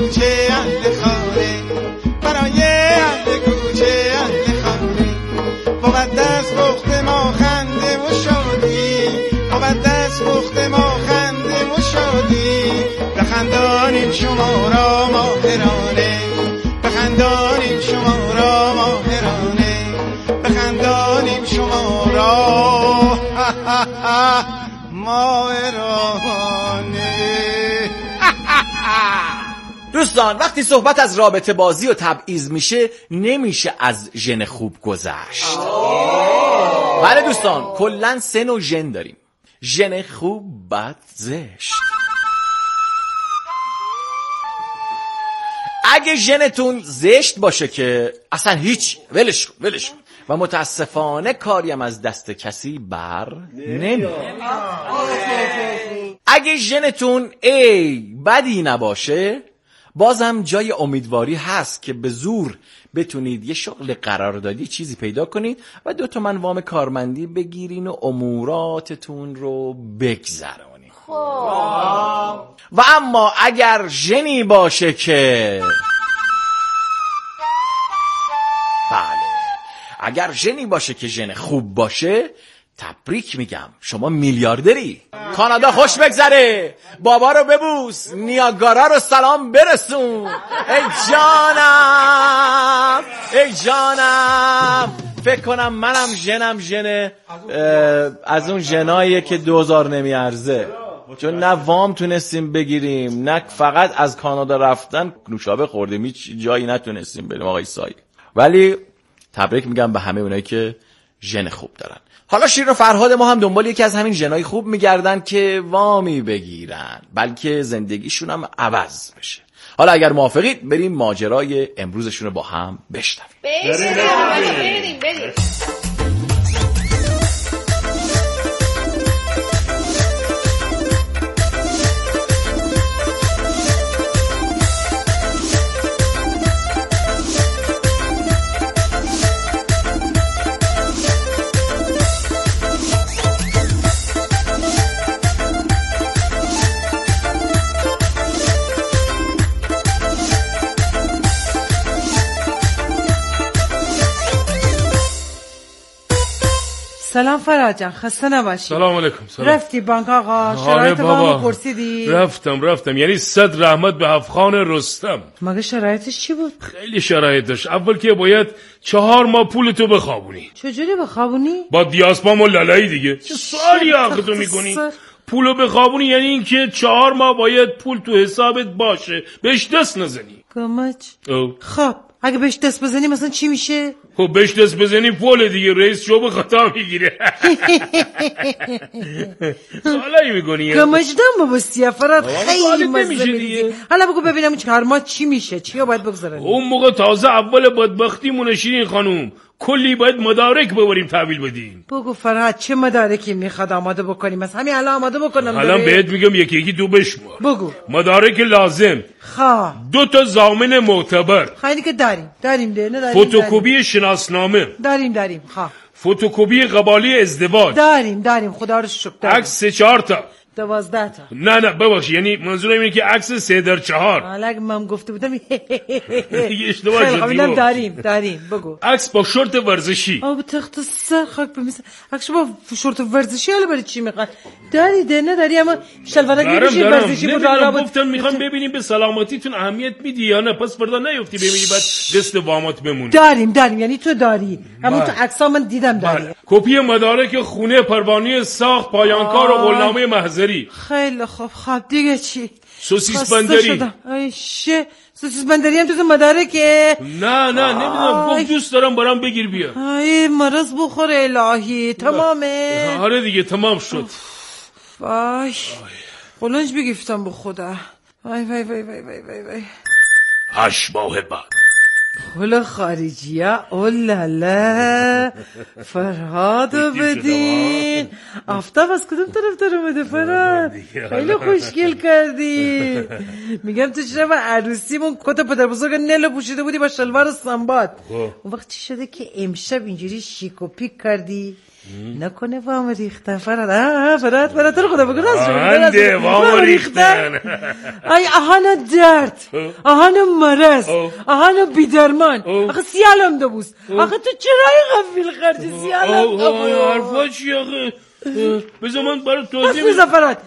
کوچه اهل خانه، برای اهل کوچه اهل خانه. بود دست بخت ما خنده و شادی، بود دست بخت ما خنده و شادی. بخندانیم شما را ماهرانه، بخندانیم شما را ماهرانه، بخندانیم شما را ماهرانه. دوستان وقتی صحبت از رابطه بازی و تبعیض میشه نمیشه از ژن خوب گذشت. بله دوستان، کلن 3 نوع ژن داریم: ژن خوب، بد، زشت. اگه ژنتون زشت باشه که اصلا هیچ، ولش کن و متاسفانه کاریم از دست کسی بر نمیاد. اگه ژنتون بدی نباشه بازم جای امیدواری هست که به زور بتونید یه شغل قراردادی چیزی پیدا کنید و 2 تومن وام کارمندی بگیرین و اموراتتون رو بگذرونید. و اما اگر ژنی باشه که اگر ژنی باشه که ژن خوب باشه، تبریک میگم، شما میلیاردری. کانادا خوش بگذره، بابا رو ببوس، نیاگارا رو سلام برسون. ای جانم فکر کنم منم ژن از اون ژناییه که 2000 نمیارزه، چون نه وام تونستیم بگیریم نه فقط از کانادا رفتن نوشابه خوردیم، هیچ جایی نتونستیم بریم آقای سایی. ولی تبریک میگم به همه اونایی که ژن خوب دارن. حالا شیر و فرهاد ما هم دنبال یکی از همین ژنای خوب میگردن که وامی بگیرن، بلکه زندگیشون هم عوض بشه. حالا اگر موافقید بریم ماجرای امروزشون رو با هم بشنویم. بریم. سلام فرهاد جان، خسته نباشی. سلام علیکم. سلام. رفتی بانک آقا؟ شرایط وامو پرسیدی؟ رفتم، یعنی 100 رحمت به افخان رستم. مگه شرایطش چی بود؟ خیلی شرایط داشت. اول که باید 4 ماه پولتو بخوابونی. چجوری بخوابونی؟ با دیاسپام و لالایی دیگه. چه سوالی آخه تو میکنی؟ پولو بخوابونی یعنی این که 4 ماه باید پول تو حسابت باشه، بهش دست نزنی. گمچ. خب اگه بهش دست بزنی مثلا چی میشه؟ خب بهش دست بزنی پول دیگه، رئیس شعبه خطا میگیره. سوالایی میکنی گمجدم بابا سیافرات خیلی مزه میدی. حالا بگو ببینم 4 ماه چی میشه، چی باید بگذارنی؟ اون موقع تازه اول بدبختیمونه شیرین خانوم، کلی باید مدارک ببریم تحویل بدیم. بگو فرهاد چه مدارکی میخواد آماده بکنیم؟ مثلا همین الان آماده بکنم. الان بهت میگم یکی تو بشمار. بگو. مدارک لازم: 2 تا ضامن معتبر. خیلی که داریم ده نه داریم. فتوکپی شناسنامه داریم. فتوکپی قبالی ازدواج داریم خدا رو شکر. عکس 4 تا 12 تا. نه ببخش، یعنی منظورم اینه که عکس 3x4. حالا اگه من گفته بودم اشتباه شد. داریم بگو. عکس با شورت ورزشی. آب تخت سر خاک بمیسه. عکس با شورت ورزشی حالا برای چی میخواد؟ داری ده نداری؟ اما شلوارک میپوشی ورزشی بود. حالا گفتم میخوام ببینیم به سلامتیتون اهمیت میدی یا نه، پس فردا نیفتی ببینی بعد دست وامات بمونی. داریم یعنی تو داری، اما تو عکسا من دیدم داری. کپی مدارک خونه، پروانه ساخت، پایانکار و قولنامه محضری. خیلی خوب دیگه چی؟ سوسیس بندری. سوسیس بندری هم تو مدارکه؟ نه نمیدونم، گفت دوست دارم برام بگیر بیا. مرض بخور الهی. تمامه؟ آره دیگه تمام شد. وای قلنج بگیفتم به خدا. وای 8 ماه بعد. پول خارجی ها اولالا فرهادو بدین. آفتاب از کدوم طرف داره اومده فرهاد؟ خیلی خوشگل کردی. میگم تو چرا با عروسیمون کت پدر بزرگ نلو پوشیده بودی با شلوار سنباد؟ اون وقت چی شده که امشب اینجوری شیک و پیک کردی؟ نکنه وام ریختن فراد فراد تو خدا بگو راست آنده وام ریختن. ای آهانا درد، آهانا مرض، آهانا بیدرمان. آخه سیالم دو بوست. آخه تو چرای غفیل خرجی سیالم دو بوست. حرفا چی آخه؟ بذار من برای توضیح بس بذار فراد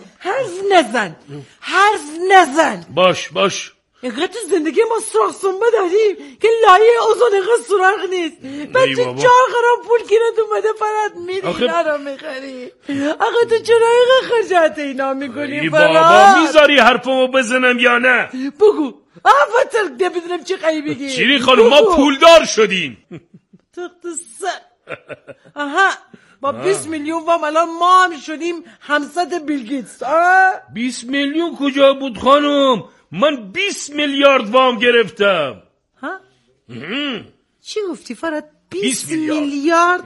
حرف نزن. باش اینقدر تو زندگی ما سراخ سنبه داریم که لایه اوزون اینقدر سراخ نیست. بعد تو 4 قرار پول گیرت اومده فراد میری اینا رو میخری. آخه تو چرا اینقدر خرجات اینا میکنی فراد؟ بابا میذاری حرفمو بزنم یا نه؟ بگو آفتر ده بدونم چی قیی بگی. شیرین خانم ما پولدار شدیم. تخت سر. آها با 20 میلیون وام الان ما هم شدیم همسد بیلگیتس. 20 میلیون کجا بود خانم؟ من 20 میلیارد وام گرفتم. ها؟ چی گفتی فراد؟ 20 میلیارد؟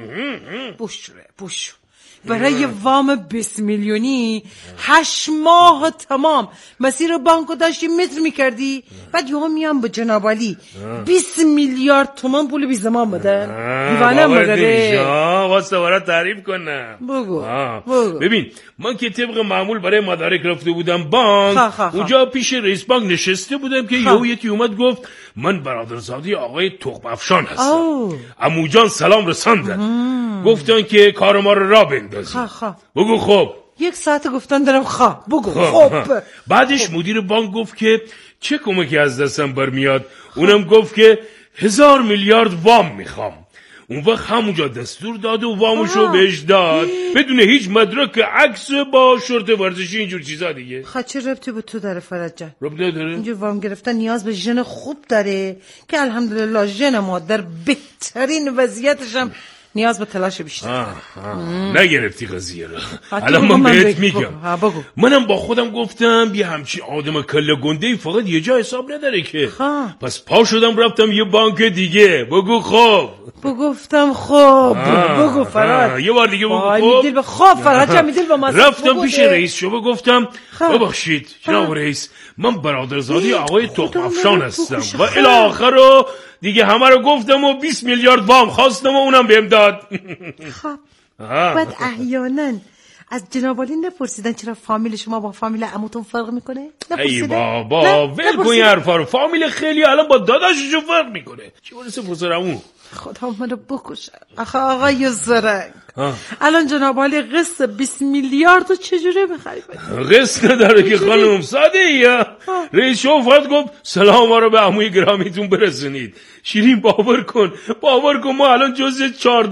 بوش برای وام 20 میلیونی 8 ماه تمام مسیر بانکو داشتی متر میکردی. بعد یهو میام به جناب علی 20 میلیارد تومان پول بی زمان بدن. دیوانه مگره. واسه برات تعریف کنم. بگو. ببین من که طبق معمول برای مدارک رفته بودم بانک. اونجا پیش رئیس بانک نشسته بودم که یهو یکی اومد گفت من برادرزاده آقای تخم افشان هستم. عمو جان سلام رساندن. گفتن که کار ما رو راه بندازی. بگو خب. 1 ساعت گفتن دارم بگو خب. بعدش مدیر بانک گفت که چه کمکی از دستم برمیاد. اونم گفت که 1000 میلیارد وام میخوام. اون وقت همونجا دستور داد و وامشو بهش داد بدون هیچ مدرک عکس با شورت ورزشی اینجور چیزا دیگه. چه ربطی به تو داره فراد جان؟ ربطی داره؟ اینجور وام گرفتن نیاز به ژن خوب داره که الحمدلله ژن ما در بهترین وضعیتش هم نیاز به تلاش بیشتر. نگرفتی قضیه رو. الان من بهت میگم. منم با خودم گفتم یه همچین آدم کله گنده‌ای فقط یه جا حساب نداره که. پس پا شدم رفتم یه بانک دیگه. بگو خب. گفتم خب. بگو فراد. یه بار دیگه بگو خب. میدل به خواب فراد چه میدل به ما. رفتم پیش رئیس شعبه گفتم ببخشید جناب رئیس من برادرزاده آقای تخم افشان هستم و الی آخر دیگه همه رو گفتم و 20 میلیارد وام خواستم و اونم بهم داد. خب بعد احیانا از جناب علی نپرسیدن چرا فامیل شما با فامیل عموتون فرق میکنه؟ ای بابا ول کن این حرفا رو. فامیل خیلی الان با داداششون فرق میکنه. چی برسه پسرمو؟ خدا منو بکشه. آخه آقای زرنگ الان جناب علی قسط 20 میلیارد رو چجوری بخری؟ قسط نداره که خانم ساده ایه. رئیس شوفت گفت سلام رو به عموی گرامیتون برسونید. شیرین باور کن ما الان جزء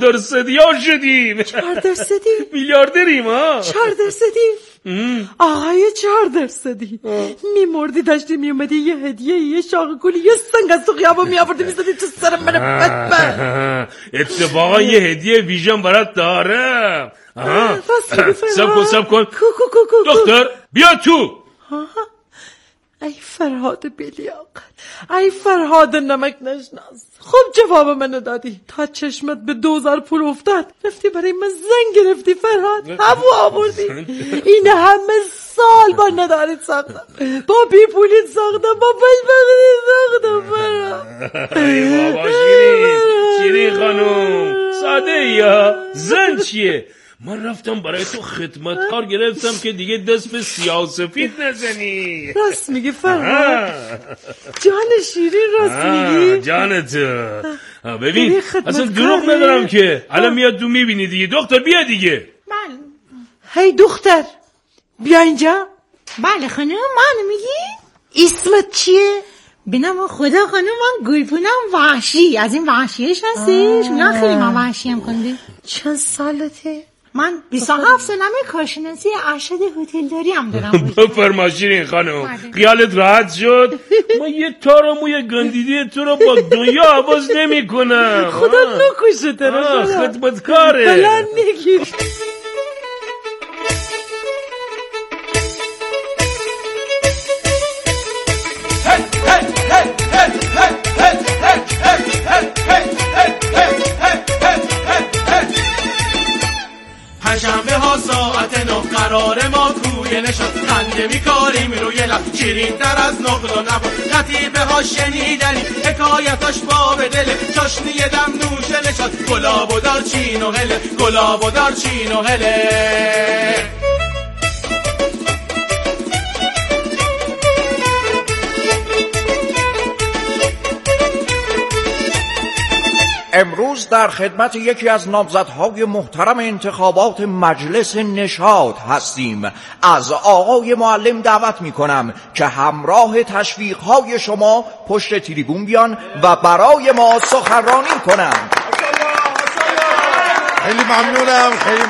4% شدیم. 4% میلیاردریم ها. 4% آقای 4% میمردی داشتی میومدی یه هدیه یه شاق گلی یه سنگ از تو خیابون میآوردی میزدی تو سر من بدبخت. اتفاقا یه هدیه ویژن برات دارم. سب کن دختر بیا تو. ای فرهاد بیلیاقت، ای فرهاد نمک نشناس، خوب جواب منو دادی. تا چشمت به 2000 پول افتاد رفتی برای من زن گرفتی فرهاد، هوا آوردی. این همه سال با ندارید ساختم، با بی پولیت ساختم، با بدبختی ساختم فرهاد. ای بابا شیرین خانوم ساده یا زن چیه؟ من رفتم برای تو خدمتکار گرفتم که دیگه دست به سیاه سفید نزنی. راست میگی فرهاد؟ جان شیرین راست میگی؟ جانت. ببین اصلا دروغ ندارم که. الان میاد تو میبینی دیگه. دختر بیا دیگه. من هی دختر بیا اینجا. بله خانم منو میگی؟ اسمت چیه؟ بنام خدا خانم من گلپونم وحشی. از این وحشیش هستش؟ نه خیلی من وحشی هم کنده. چند سالته؟ من 27 سالمه، کارشناسی ارشد هتلداری هم دارم. بفرما شیرین خانم خیالت راحت شد؟ ما یه تار موی گندیدی تو رو با دنیا عوض نمی کنم. خدا نکشه تره. خدمتکاره بلند نگیر. پنجشنبه ها ساعت 9 قرار ما کوی نشد خنده میکاریم روی لب شیرین تر از نقل و نبا. لطیفه های ها شنیدنی حکایتاش با به دل چاشنی دم نوشه نشاد گلاب و دارچین و هله گلاب و دارچین و هله. امروز در خدمت یکی از نامزدهای محترم انتخابات مجلس نشاط هستیم. از آقای معلم دعوت میکنم که همراه تشویقهای شما پشت تریبون بیان و برای ما سخنرانی کنند. خیلی ممنونم، خیلی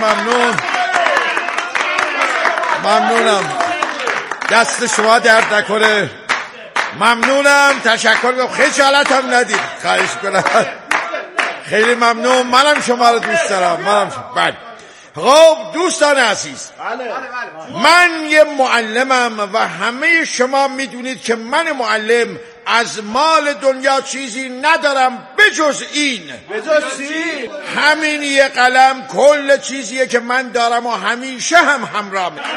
ممنونم. دست شما درد نکنه. ممنونم، تشکر میکنم. خجالتم ندید، خواهش کنم. خیلی ممنون. منم شما رو دوست دارم. بله. خب دوستان عزیز، من یه معلمم و همه شما میدونید که من معلم از مال دنیا چیزی ندارم بجز این. بجز چی؟ همین یه قلم کل چیزیه که من دارم و همیشه همراه میکنم.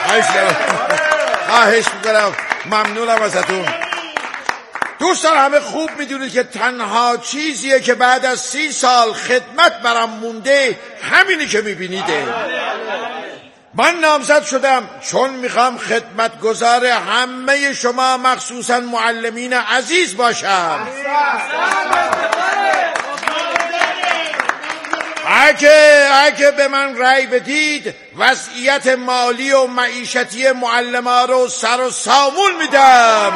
خواهش میکنم. ممنونم ازتون. دوستان همه خوب میدونید که تنها چیزیه که بعد از 30 سال خدمت برام مونده همینی که میبینیده. من نامزد شدم چون میخوام خدمتگزار همه شما مخصوصا معلمین عزیز باشم. اگه به من رأی بدید وضعیت مالی و معیشتی معلم‌ها رو سر و سامون میدم.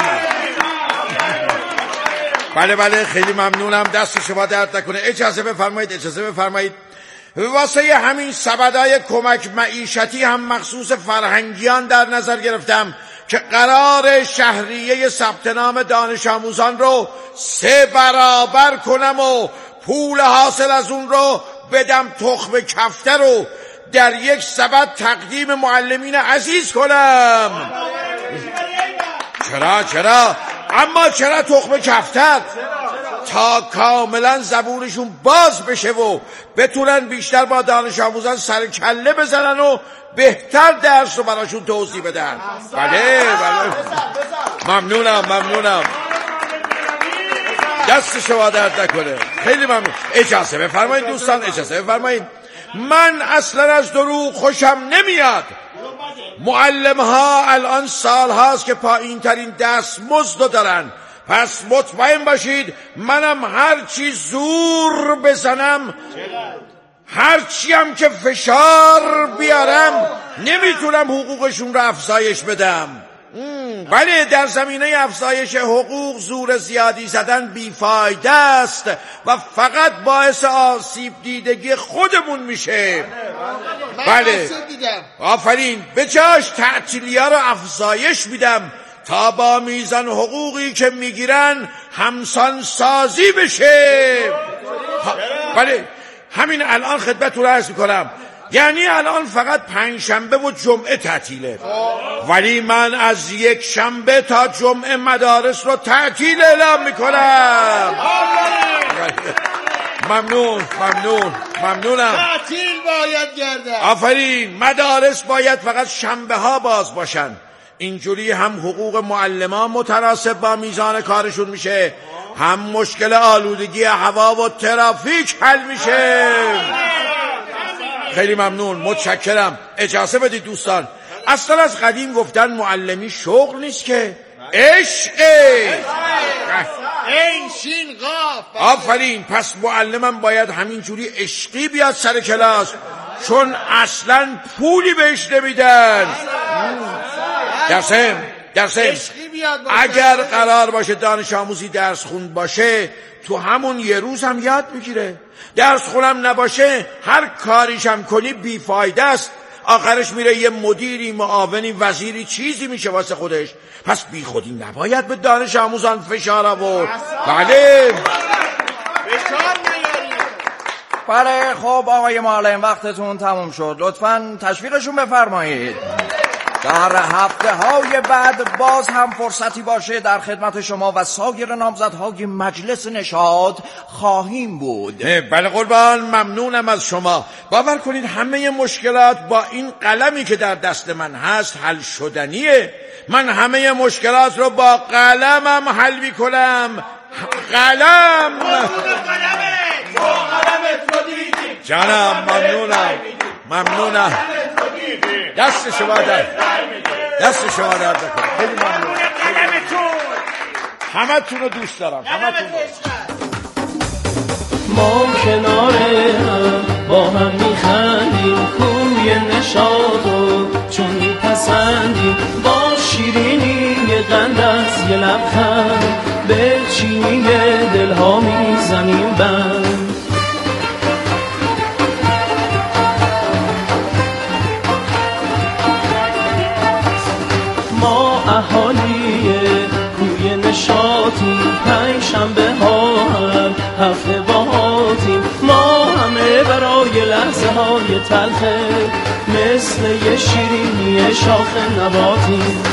بله خیلی ممنونم. دست شما درد نکنه. اجازه بفرمایید. واسه همین سبدای کمک معیشتی هم مخصوص فرهنگیان در نظر گرفتم که قرار شهریه ثبت نام دانش آموزان رو 3 برابر کنم و پول حاصل از اون رو بدم تخم کفتر رو در یک سبد تقدیم معلمین عزیز کنم. چرا؟ اما چرا تخم کفتر؟ تا کاملا زبونشون باز بشه و بتونن بیشتر با دانش آموزان سر کله بزنن و بهتر درس رو براشون توضیح بدن. بله ممنونم. دست شما درد نکنه. خیلی ممنون. اجازه بفرمایید دوستان، من اصلا از دروغ خوشم نمیاد. معلم ها الان سال هاست که پایین ترین دستمزد رو دارن. پس مطمئن باشید منم هرچی زور بزنم، هرچی هم که فشار بیارم نمیتونم حقوقشون رو افزایش بدم. بله، در زمینه افزایش حقوق زور زیادی زدن بیفایده است و فقط باعث آسیب دیدگی خودمون میشه. بله آفرین. به جاش تعطیلی‌ها رو افزایش میدم تا با میزان حقوقی که میگیرن همسان سازی بشه. بله همین الان خدمتتون عرض میکنم، یعنی الان فقط 5 شنبه و جمعه تعطیله، ولی من از 1 شنبه تا جمعه مدارس رو تعطیل اعلام میکنم. ممنونم. تعطیل باید گردن. آفرین. مدارس باید فقط شنبه ها باز باشن. اینجوری هم حقوق معلمان متناسب با میزان کارشون میشه، هم مشکل آلودگی هوا و ترافیک حل میشه. خیلی ممنون، متشکرم. اجازه بدید دوستان، اصلا از قدیم گفتن معلمی شغل نیست که عشقه. این شین قاف. آفرین. پس معلمم باید همینجوری عشقی بیاد سر کلاس، چون اصلا پولی بهش نمیدن. درسم اگر قرار باشه دانش آموزی درس خوند باشه تو همون یه روز هم یاد میگیره. درس خونم نباشه هر کاریش هم کنی بیفایده است. آخرش میره یه مدیری، معاونی، وزیری چیزی میشه واسه خودش. پس بی خودی نباید به دانش آموزان فشار آورد. بله بله. خب آقای معلم وقتتون تموم شد، لطفاً تشویقشون بفرمایید. در هفته‌های بعد باز هم فرصتی باشه در خدمت شما و سایر نامزدهای مجلس نشاط خواهیم بود. بله قربان، ممنونم از شما. باور کنید همه مشکلات با این قلمی که در دست من هست حل شدنیه. من همه مشکلات رو با قلمم حل میکنم. قلم جانم، ممنونم. دست شما در بکنم. خیلی ممنون. همه تون رو دوست دارم. ما کنار هم با هم میخندیم، کوی نشاط رو چون میپسندیم، با شیرینی یه قند از یه لبخند، به چینی دلها میزنیم بند. ما اهالی کوی نشاطیم، پنجشنبه ها هم هفته باهاتیم، ما همه برای لحظه های تلخه مثل یه شیرینی شاخ نباتیم.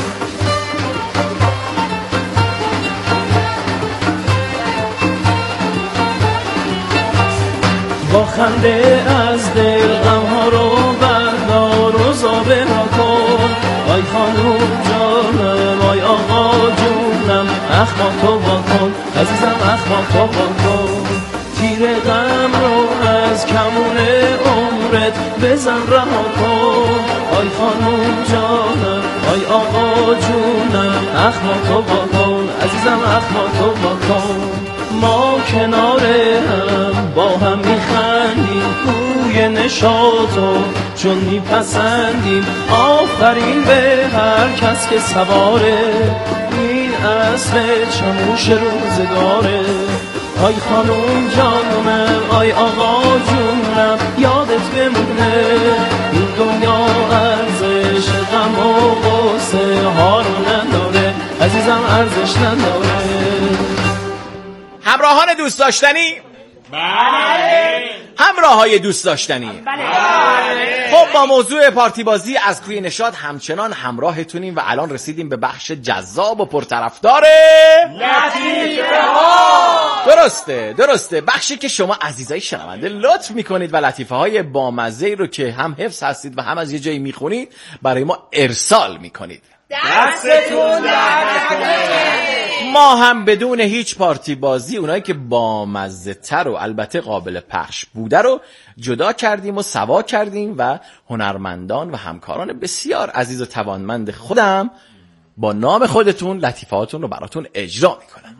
با خنده از دل غمها رو بردار و زابه ها کن، آی خانوم جانم، آی آقا جونم، اخما تو با کن عزیزم، اخما تو با کن. تیر غم رو از کمون عمرت بزن رها کن، آی خانوم جانم، آی آقا جونم، اخما تو با کن عزیزم، اخما تو با کن. ما کنار هم با هم میخندیم، کوی نشاطو چون میپسندیم، آفرین به هر کس که سواره این اصل چموش روزگاره. آی خانوم جانم، آی آقا جونم، یادت بمونه این دنیا ارزش غم و غصه ها رو نداره عزیزم، ارزش نداره. همراهان دوست داشتنی؟ بله. همراهای دوست داشتنی؟ بله. خب با موضوع پارتی بازی از کوی نشاط همچنان همراهتونیم و الان رسیدیم به بخش جذاب و پرطرفدار لطیفه ها. درسته بخشی که شما عزیزای شنونده لطف میکنید و لطیفه های بامزه رو که هم حفظ هستید و هم از یه جایی میخونید برای ما ارسال میکنید. دستتون درد نکنه. ما هم بدون هیچ پارتی بازی اونایی که بامزه تر و البته قابل پخش بوده رو جدا کردیم و سوا کردیم و هنرمندان و همکاران بسیار عزیز و توانمند خودم با نام خودتون لطیفهاتون رو براتون اجرا میکنن.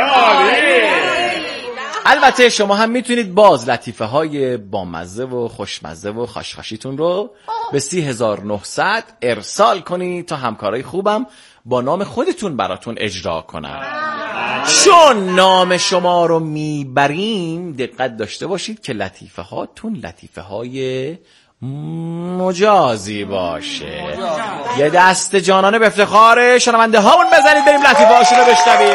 البته شما هم میتونید باز لطیفه های بامزه و خوشمزه و خاشخاشیتون رو به 3900 ارسال کنید تا همکارای خوبم با نام خودتون براتون اجرا کنن. چون نام شما رو میبریم دقت داشته باشید که لطیفه هاتون لطیفه های مجازی باشه. یه دست جانانه به افتخار شنونده هامون بزنید، بریم لطیفه هاشون رو بشنویم.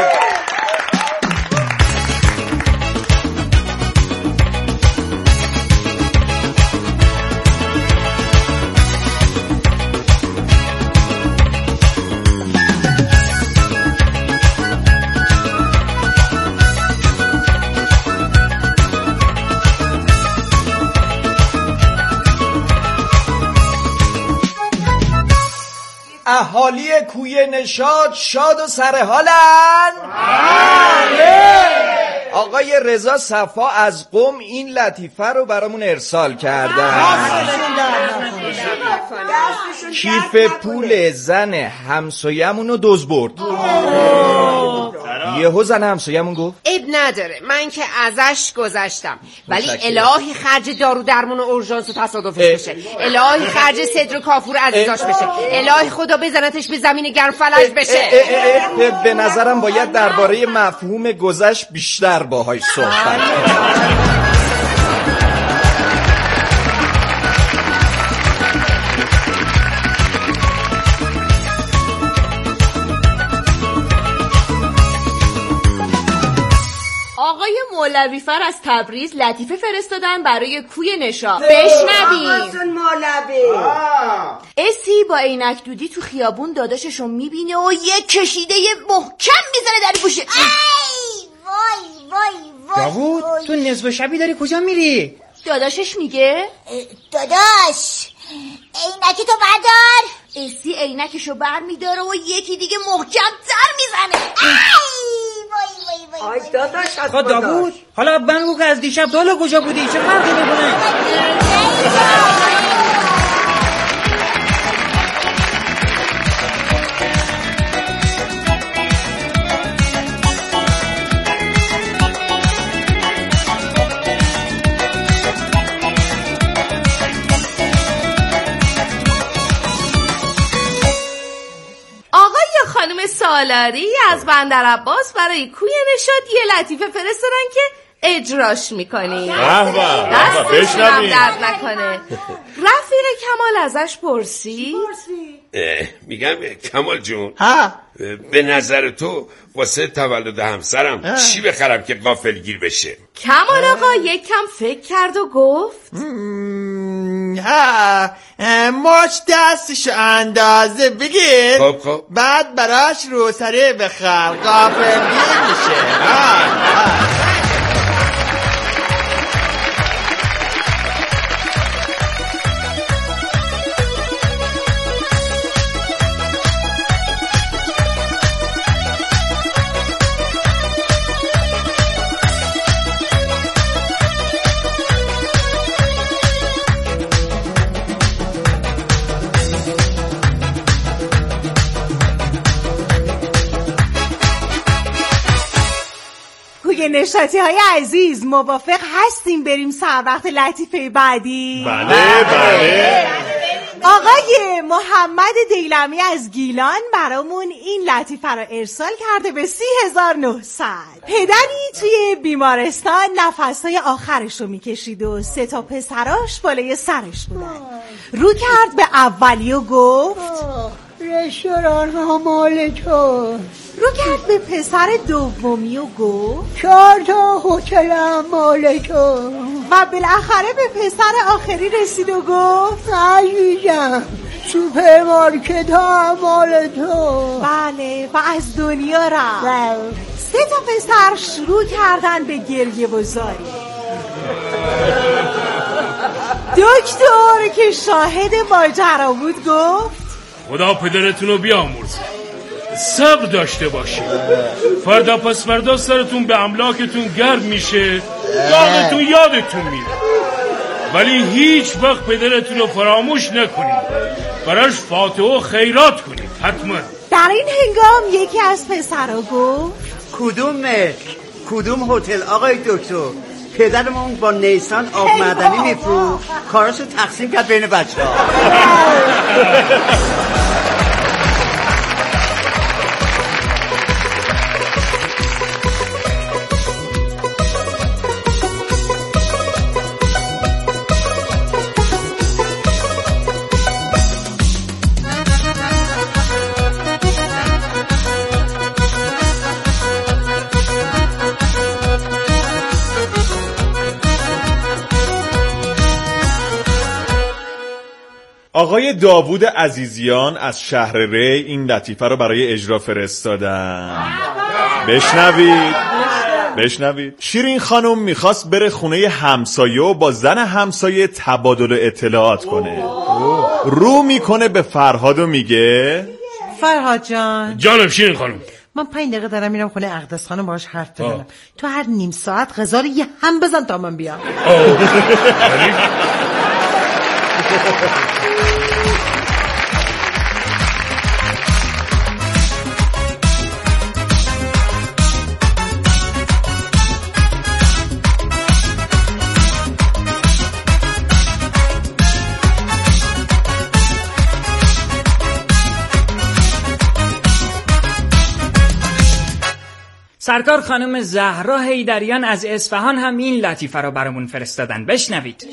اهالی کوی نشاط شاد و سرحالن؟ بله. آقای رضا صفا از قم این لطیفه رو برامون ارسال کردن. کیف پول زن همسایه‌مون رو دزد برد. یهو زن همسایه‌مون گفت عیب نداره، من که ازش گذشتم، ولی الهی خرج دارو درمون و اورژانس و تصادفش بشه، الهی خرج صدر و کافور عزیزاش بشه، الهی خدا بزنتش به زمین گرم فلج بشه. به نظرم باید درباره مفهوم گذشت بیشتر باهاش صحبت کنیم. آقای مولوی فر از تبریز لطیفه فرستادن برای کوی نشاط. بشنویم. اسی با عینک دودی تو خیابون داداششو میبینه و یک کشیده محکم میزنه در گوشه. وای داوود تو نصف شبی داری کجا میری؟ داداشش میگه داداش عینک تو بردار. اسی عینکشو بر میداره و یکی دیگه محکم تر میزنه. وای داداش خب داوود حالا بگو که از دیشب تا حالا کجا بودی؟ چه فرقی میکنه؟ خانم سالاری از بندر عباس برای کوی نشاط یه لطیفه فرستادن که اجراش میکنی. بشنویم. درد نکنه. رفیق کمال ازش پرسید میگم کمال جون به نظر تو واسه تولد همسرم چی بخرم که غافلگیر بشه؟ کمال آقا یک کم فکر کرد و گفت ماچ دستش اندازه بگیر. خب بعد براش روسری بخر غافلگیر میشه. نشاطی های عزیز موافق هستیم بریم سر وقت لطیفه بعدی؟ بله. آقای محمد دیلمی از گیلان برامون این لطیفه رو ارسال کرده به 30,900. پدری توی بیمارستان نفسهای آخرش رو میکشید و 3 تا پسراش بالای سرش بودن. رو کرد به اولی و گفت رستوران ها مال تو. رو کرد به پسر دومی و گفت 4 تا هتل هم مال تو. و بالاخره به پسر آخری رسید و گفت عزیزم سوپرمارکت ها مال تو. بله و از دنیا رفت. 3 تا پسر شروع کردن به گریه و زاری. دکتر که شاهد ماجرا بود گفت خدا پدرتون رو بیامرزه، صبر داشته باشید، فردا پس فردا سرتون به املاکتون گرد میشه، یادتون میره، ولی هیچ وقت پدرتون رو فراموش نکنید، براش فاتحه و خیرات کنید حتما. در این هنگام یکی از پسرها گفت کدوم ملک کدوم هتل آقای دکتر؟ پدرمون با نیسان آب معدنی میفروخت، کاراشو تقسیم کرد بین بچه‌ها. آقای داوود عزیزیان از شهر ری این لطیفه رو برای اجرا فرستادن. بشنوید. شیرین خانم میخواست بره خونه همسایه و با زن همسایه تبادل اطلاعات کنه. رو میکنه به فرهاد و میگه فرهاد جان. جانم شیرین خانم. من 5 دقیقه دارم میرم خونه اقدس خانم باهاش حرف بزنم. تو هر نیم ساعت غذا رو یه هم بزن تا من بیام. سرکار خانم زهرا حیدریان از اصفهان هم این لطیفه رو برامون فرستادن. بشنوید.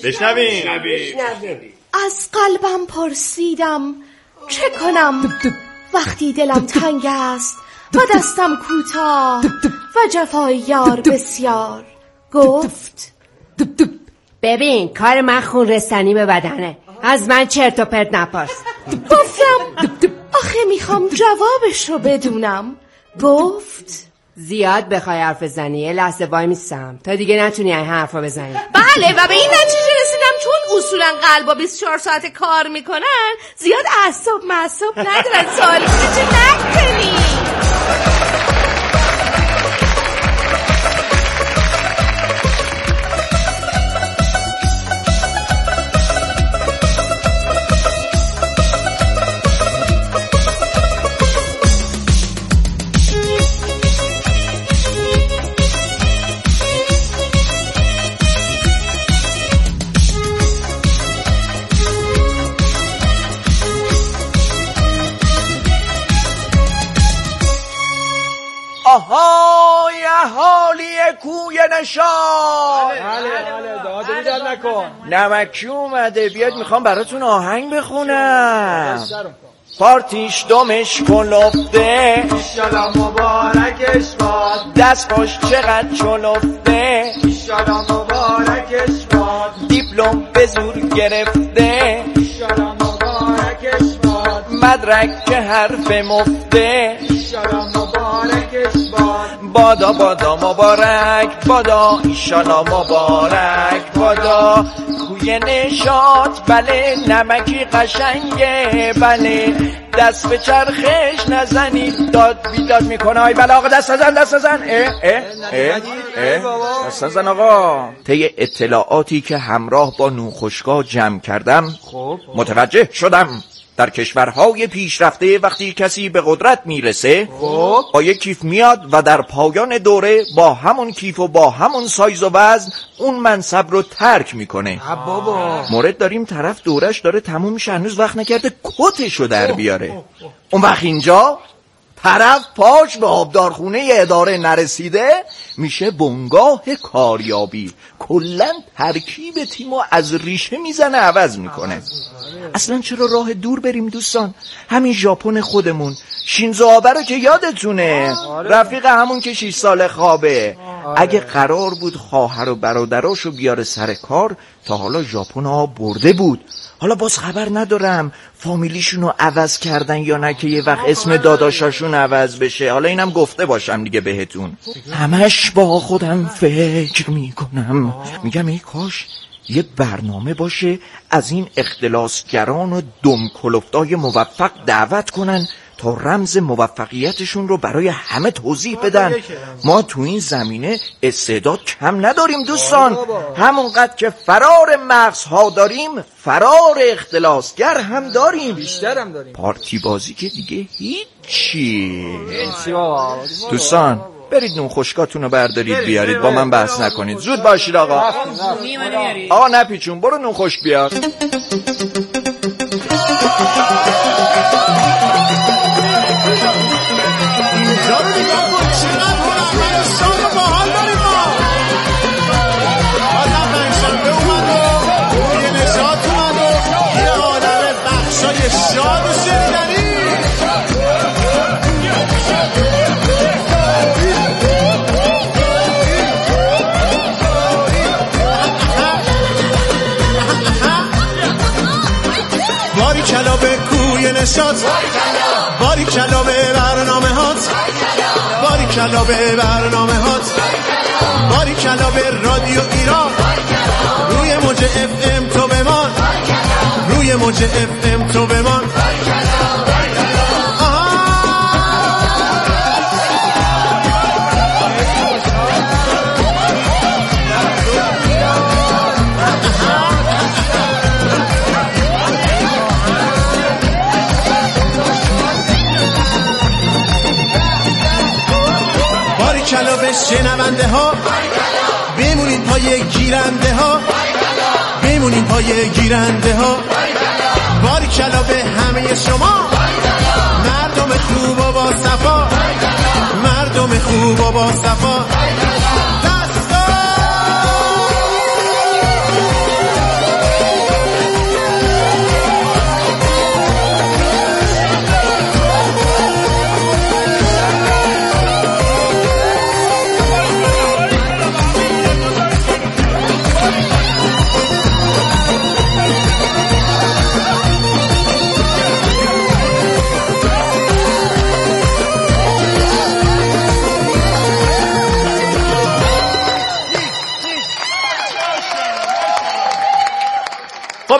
از قلبم پرسیدم چه کنم وقتی دلم تنگ است و دستم کوتاه و جفای یار بسیار. گفت ببین کار من خون رسانی به بدنه، از من چرت و پرت نپرس. گفتم آخه میخوام جوابش رو بدونم. گفت زیاد بخوای حرف بزنی یه لحظه وای میستم تا دیگه نتونی این حرفا بزنی. بله و به این نتیجه رسیدم چون اصولا قلبا 24 ساعت کار میکنن زیاد اعصاب معصاب ندارن سوال چه نکنی. آهای اهالی کوی نشاط. بله داد بیداد نکن. نمکی اومده بیاد میخوام براتون آهنگ بخونم. پارتیش دمش کلفته ایشالا مبارکش باد، دستش چقدر چلفته ایشالا مبارکش باد، دیپلم به زور گرفته ایشالا مبارکش باد، مدرک که حرف مفته ایشالا مبارکش باد، بادا بادا مبارک بادا ایشالا مبارک بادا. کوی نشاط بله نمکی قشنگه بله، دست به چرخش نزنید داد بیداد میکنه. آی بله آقا دست نزن دست نزن. دست نزن آقا. طی اطلاعاتی که همراه با نوخشکا جمع کردم متوجه شدم در کشورهای پیشرفته وقتی کسی به قدرت میرسه با یک کیف میاد و در پایان دوره با همون کیف و با همون سایز و وزن اون منصب رو ترک میکنه. مورد داریم طرف دورش داره تموم میشه هنوز وقت نکرده کتشو در بیاره. اون وقت اینجا طرف پاش به آبدارخونه اداره نرسیده میشه بنگاه کاریابی، کلن ترکیب تیمو از ریشه میزنه عوض میکنه. اصلا چرا راه دور بریم دوستان؟ همین ژاپن خودمون شینزو آبه رو که یادتونه، رفیق همون که 6 سال خوابه. اگه قرار بود خواهر و برادراشو بیاره سر کار تا حالا ژاپن ها برده بود. حالا باز خبر ندارم فامیلیشونو عوض کردن یا نه که یه وقت اسم داداشاشون عوض بشه. حالا اینم گفته باشم دیگه بهتون. همش با خودم فکر میکنم، میگم ای کاش یه برنامه باشه از این اختلاسگران و دمکلفتای موفق دعوت کنن تا رمز موفقیتشون رو برای همه توضیح بدن. ما تو این زمینه استعداد کم نداریم دوستان، همونقدر که فرار مغزها داریم فرار اختلاسگر هم داریم، بیشتر هم داریم. پارتی بازی که دیگه هیچی. دوستان برید نون خشکاتون رو بردارید بیارید، با من بحث نکنید. زود باشید آقا. آقا نپیچون برو نون خشک بیار. باری کلا به کوی نشاط، باری کلا به برنامه هات، باری کلا به برنامه هات، باری کلا به رادیو ایران. روی موج اف ام تو بمان، روی موج اف ام تو بمان. کلا به شنونده ها، بمونید پای گیرنده ها، بمونید پای گیرنده ها. باری کلا به همه شما مردم خوب و با صفا، مردم خوب و با صفا.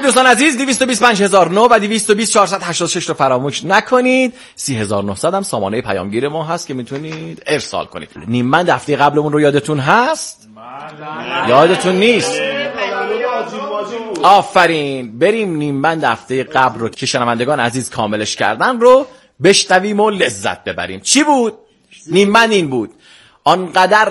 دوستان عزیز 225009 و 220486 رو فراموش نکنید. 3900 هم سامانه پیامگیر ما هست که میتونید ارسال کنید. نیمبند هفته قبلمون رو یادتون هست؟ یادتون نیست؟ آفرین. بریم نیمبند هفته قبل رو که شنوندگان عزیز کاملش کردن رو بشنویم و لذت ببریم. چی بود؟ نیمبند این بود: آنقدر